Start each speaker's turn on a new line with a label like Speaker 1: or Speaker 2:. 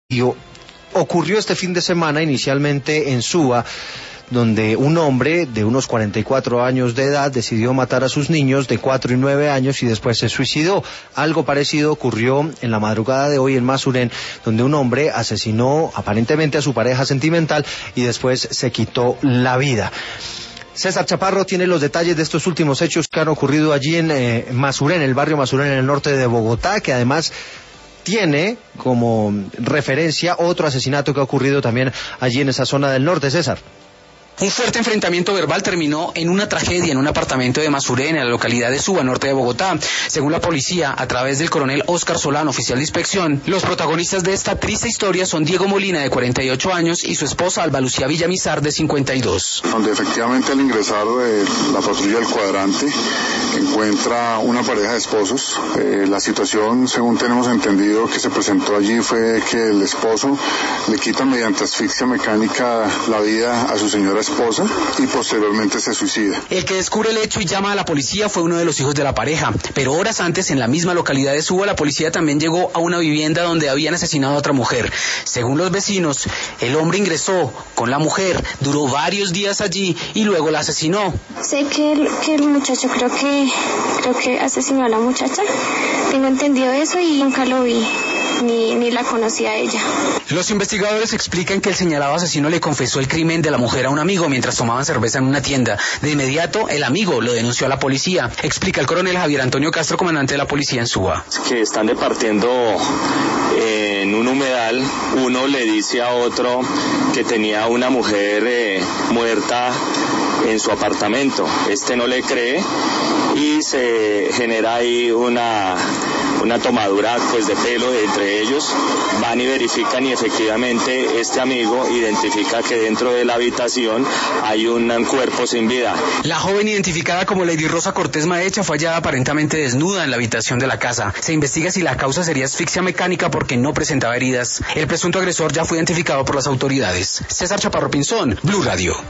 Speaker 1: Ocurrió este fin de semana inicialmente en Suba, donde un hombre de unos 44 años de edad decidió matar a sus niños de 4 y 9 años y después se suicidó. Algo parecido ocurrió en la madrugada de hoy en Masuren, donde un hombre asesinó aparentemente a su pareja sentimental y después se quitó la vida. César Chaparro tiene los detalles de estos últimos hechos que han ocurrido allí en Masuren, el barrio Masuren en el norte de Bogotá, que además tiene como referencia otro asesinato que ha ocurrido también allí en esa zona del norte. César.
Speaker 2: Un fuerte enfrentamiento verbal terminó en una tragedia en un apartamento de Masuren, en la localidad de Suba, norte de Bogotá. Según la policía, a través del coronel Óscar Solano, oficial de inspección, los protagonistas de esta triste historia son Diego Molina, de 48 años, y su esposa Alba Lucía Villamizar, de 52.
Speaker 3: Donde efectivamente al ingresar de la patrulla del cuadrante encuentra una pareja de esposos. La situación, según tenemos entendido, que se presentó allí fue que el esposo le quita mediante asfixia mecánica la vida a su señora esposa y posteriormente se suicida.
Speaker 2: El que descubre el hecho y llama a la policía fue uno de los hijos de la pareja, pero horas antes, en la misma localidad de Suba, la policía también llegó a una vivienda donde habían asesinado a otra mujer. Según los vecinos, el hombre ingresó con la mujer, duró varios días allí y luego la asesinó.
Speaker 4: Sé que el muchacho creo que asesinó a la muchacha, tengo entendido eso y nunca lo vi. Ni la conocía a ella.
Speaker 2: Los investigadores explican que el señalado asesino le confesó el crimen de la mujer a un amigo mientras tomaban cerveza en una tienda. De inmediato, el amigo lo denunció a la policía. Explica el coronel Javier Antonio Castro, comandante de la policía en Suba.
Speaker 5: Que están departiendo en un humedal. Uno le dice a otro que tenía una mujer muerta en su apartamento. Este no le cree y se genera ahí una tomadura pues de pelo entre ellos. Van y verifican y efectivamente este amigo identifica que dentro de la habitación hay un cuerpo sin vida.
Speaker 2: La joven, identificada como Lady Rosa Cortés Maecha, fue hallada aparentemente desnuda en la habitación de la casa. Se investiga si la causa sería asfixia mecánica porque no presentaba heridas. El presunto agresor ya fue identificado por las autoridades. César Chaparro Pinzón, Blue Radio.